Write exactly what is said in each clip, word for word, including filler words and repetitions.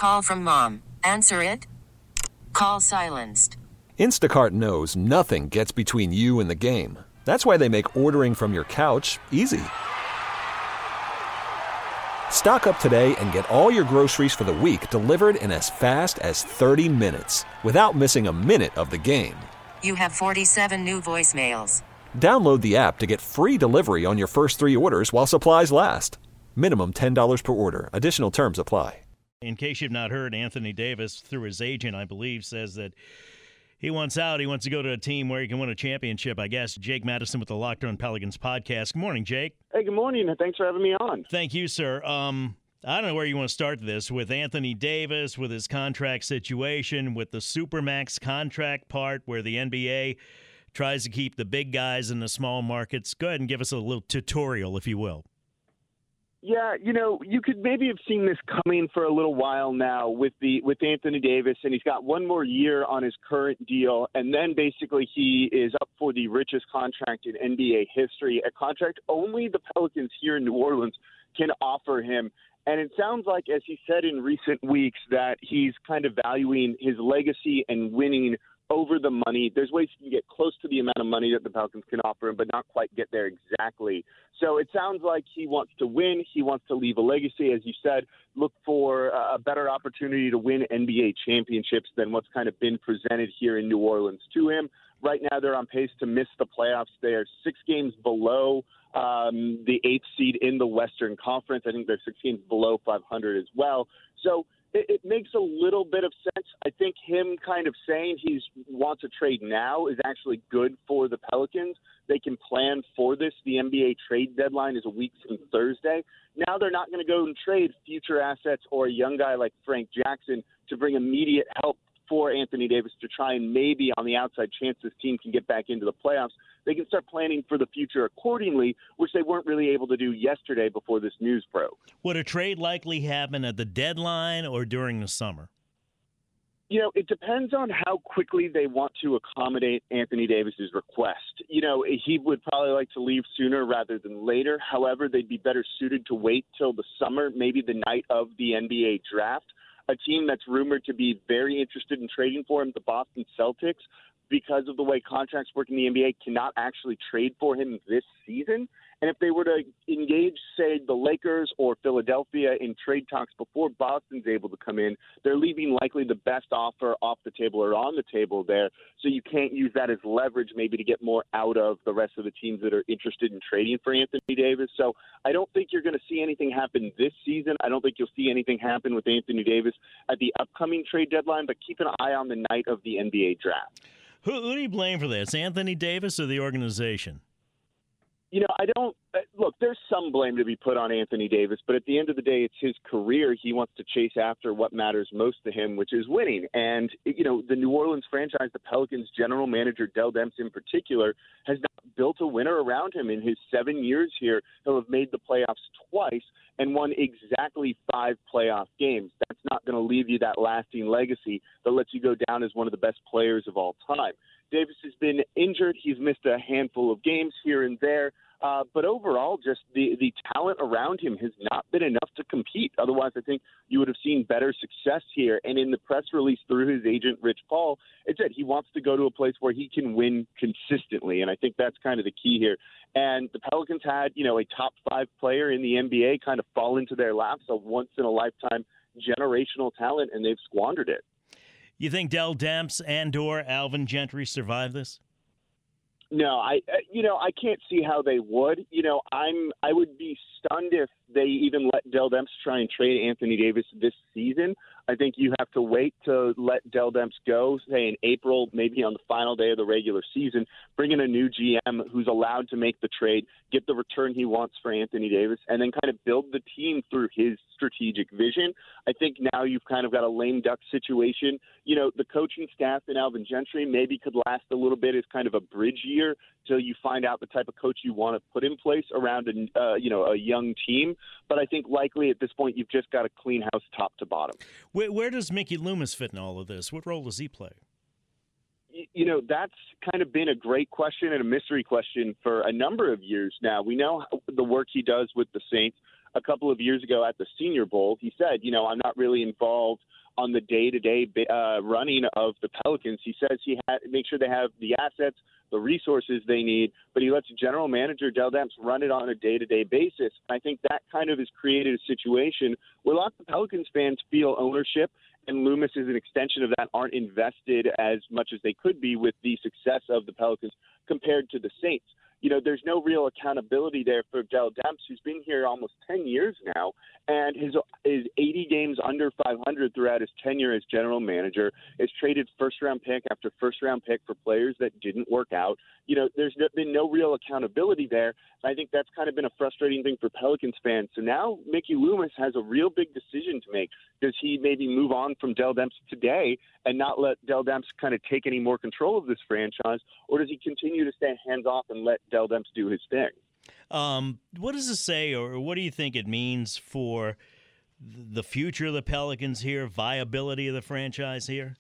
Call from mom. Answer it. Call silenced. Instacart knows nothing gets between you and the game. That's why they make ordering from your couch easy. Stock up today and get all your groceries for the week delivered in as fast as thirty minutes without missing a minute of the game. You have forty-seven new voicemails. Download the app to get free delivery on your first three orders while supplies last. Minimum ten dollars per order. Additional terms apply. In case you've not heard, Anthony Davis, through his agent, I believe, says that he wants out. He wants to go to a team where he can win a championship, I guess. Jake Madison with the Locked On Pelicans podcast. Good morning, Jake. Hey, good morning. Thanks for having me on. Thank you, sir. Um, I don't know where you want to start this, with Anthony Davis, with his contract situation, with the Supermax contract part where the N B A tries to keep the big guys in the small markets. Go ahead and give us a little tutorial, if you will. Yeah, you know, you could maybe have seen this coming for a little while now with the with Anthony Davis, and he's got one more year on his current deal, and then basically he is up for the richest contract in N B A history, a contract only the Pelicans here in New Orleans can offer him. And it sounds like, as he said in recent weeks, that he's kind of valuing his legacy and winning over the money. There's ways you can get close to the amount of money that the Pelicans can offer him, but not quite get there exactly. So it sounds like he wants to win. He wants to leave a legacy, as you said, look for a better opportunity to win N B A championships than what's kind of been presented here in New Orleans to him. Right now they're on pace to miss the playoffs. They are six games below um, the eighth seed in the Western Conference. I think they're six games below five hundred as well. So it, it makes a little bit of sense. I think him kind of saying he wants a trade now is actually good for the Pelicans. They can plan for this. The N B A trade deadline is a week from Thursday. Now they're not going to go and trade future assets or a young guy like Frank Jackson to bring immediate help for Anthony Davis to try and maybe on the outside chance this team can get back into the playoffs. They can start planning for the future accordingly, which they weren't really able to do yesterday before this news broke. Would a trade likely happen at the deadline or during the summer? You know, it depends on how quickly they want to accommodate Anthony Davis's request. You know, he would probably like to leave sooner rather than later. However, they'd be better suited to wait till the summer, maybe the night of the N B A draft. A team that's rumored to be very interested in trading for him, the Boston Celtics, because of the way contracts work in the N B A, cannot actually trade for him this season. And if they were to engage, say, the Lakers or Philadelphia in trade talks before Boston's able to come in, they're leaving likely the best offer off the table or on the table there. So you can't use that as leverage maybe to get more out of the rest of the teams that are interested in trading for Anthony Davis. So I don't think you're going to see anything happen this season. I don't think you'll see anything happen with Anthony Davis at the upcoming trade deadline, but keep an eye on the night of the N B A draft. Who, who do you blame for this, Anthony Davis or the organization? You know, I don't – look, there's some blame to be put on Anthony Davis, but at the end of the day, it's his career. He wants to chase after what matters most to him, which is winning. And, you know, the New Orleans franchise, the Pelicans general manager, Dell Demps in particular, has not built a winner around him. In his seven years here, he'll have made the playoffs twice and won exactly five playoff games. That's not going to leave you that lasting legacy that lets you go down as one of the best players of all time. Davis has been injured. He's missed a handful of games here and there. Uh, but overall, just the, the talent around him has not been enough to compete. Otherwise, I think you would have seen better success here. And in the press release through his agent, Rich Paul, it said he wants to go to a place where he can win consistently. And I think that's kind of the key here. And the Pelicans had, you know, a top five player in the N B A kind of fall into their laps, a once-in-a-lifetime generational talent, and they've squandered it. You think Dell Demps and or Alvin Gentry survive this? No, I, you know, I can't see how they would. You know, I'm, I would be stunned if they even let Dell Demps try and trade Anthony Davis this season. I think you have to wait to let Dell Demps go, say in April, maybe on the final day of the regular season, bring in a new G M who's allowed to make the trade, get the return he wants for Anthony Davis, and then kind of build the team through his strategic vision. I think now you've kind of got a lame duck situation. You know, the coaching staff in Alvin Gentry maybe could last a little bit as kind of a bridge year till you find out the type of coach you want to put in place around a, uh, you know, a young team. But I think likely at this point you've just got to clean house top to bottom. Where, where does Mickey Loomis fit in all of this? What role does he play? You know, that's kind of been a great question and a mystery question for a number of years now. We know the work he does with the Saints. a couple of years ago at the Senior Bowl, he said, you know, I'm not really involved on the day-to-day uh, running of the Pelicans. He says he ha- make sure they have the assets, the resources they need, but he lets general manager Dell Demps run it on a day-to-day basis. I think that kind of has created a situation where lots of Pelicans fans feel ownership, and Loomis is an extension of that, aren't invested as much as they could be with the success of the Pelicans compared to the Saints. You know, there's no real accountability there for Dell Demps, who's been here almost ten years now, and his is eighty games under five hundred throughout his tenure as general manager. Has traded first-round pick after first-round pick for players that didn't work out. You know, there's been no real accountability there. I think that's kind of been a frustrating thing for Pelicans fans. So now Mickey Loomis has a real big decision to make. Does he maybe move on from Dell Demps today and not let Dell Demps kind of take any more control of this franchise, or does he continue to stay hands-off and let Dell Demps do his thing? Um, what does this say, or what do you think it means for the future of the Pelicans here, viability of the franchise here?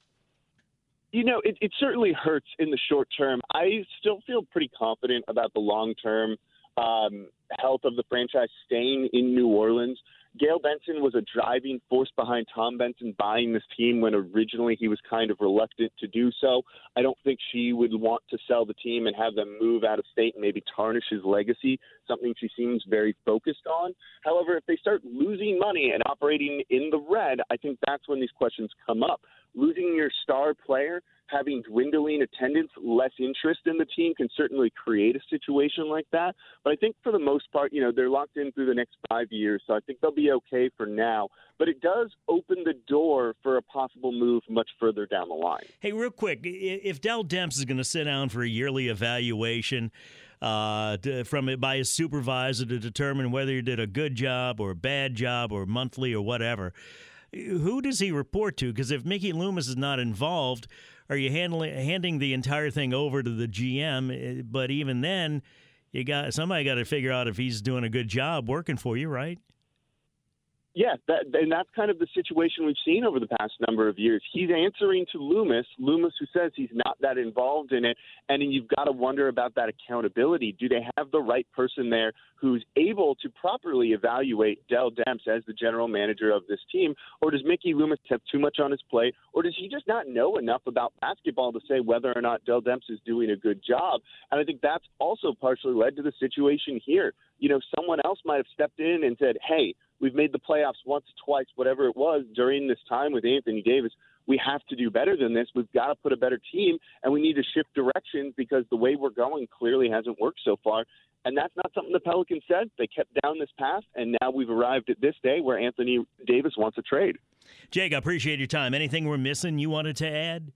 You know, it, it certainly hurts in the short term. I still feel pretty confident about the long-term um, health of the franchise staying in New Orleans. Gail Benson was a driving force behind Tom Benson buying this team when originally he was kind of reluctant to do so. I don't think she would want to sell the team and have them move out of state and maybe tarnish his legacy, something she seems very focused on. However, if they start losing money and operating in the red, I think that's when these questions come up. Losing your star player, having dwindling attendance, less interest in the team can certainly create a situation like that. But I think for the most part, you know, they're locked in through the next five years, so I think they'll be okay for now. But it does open the door for a possible move much further down the line. Hey, real quick, if Dell Demps is going to sit down for a yearly evaluation uh, to, from it by his supervisor to determine whether he did a good job or a bad job or monthly or whatever, who does he report to? Because if Mickey Loomis is not involved, are you handling handing the entire thing over to the G M? But even then, you got somebody got to figure out if he's doing a good job working for you, right? Yeah, that, and that's kind of the situation we've seen over the past number of years. He's answering to Loomis, Loomis who says he's not that involved in it, and then you've got to wonder about that accountability. Do they have the right person there who's able to properly evaluate Dell Demps as the general manager of this team, or does Mickey Loomis have too much on his plate, or does he just not know enough about basketball to say whether or not Dell Demps is doing a good job? And I think that's also partially led to the situation here. You know, someone else might have stepped in and said, hey, we've made the playoffs once, twice, whatever it was during this time with Anthony Davis. We have to do better than this. We've got to put a better team, and we need to shift directions because the way we're going clearly hasn't worked so far. And that's not something the Pelicans said. They kept down this path, and now we've arrived at this day where Anthony Davis wants a trade. Jake, I appreciate your time. Anything we're missing you wanted to add?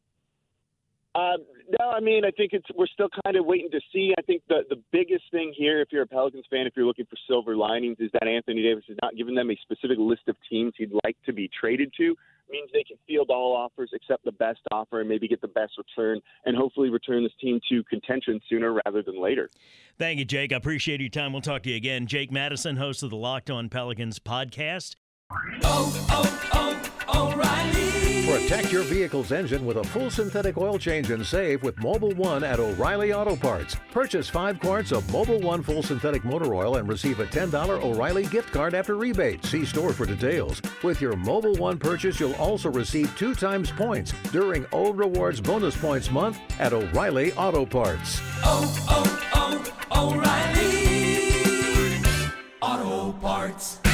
Uh, no, I mean, I think it's we're still kind of waiting to see. I think the, the biggest thing here, if you're a Pelicans fan, if you're looking for silver linings, is that Anthony Davis has not given them a specific list of teams he'd like to be traded to. It means they can field all offers, accept the best offer, and maybe get the best return, and hopefully return this team to contention sooner rather than later. Thank you, Jake. I appreciate your time. We'll talk to you again. Jake Madison, host of the Locked On Pelicans podcast. Oh, oh, oh, O'Reilly. Protect your vehicle's engine with a full synthetic oil change and save with Mobil one at O'Reilly Auto Parts. Purchase five quarts of Mobil one full synthetic motor oil and receive a ten dollars O'Reilly gift card after rebate. See store for details. With your Mobil one purchase, you'll also receive two times points during Old Rewards Bonus Points Month at O'Reilly Auto Parts. Oh, oh, oh, O'Reilly Auto Parts.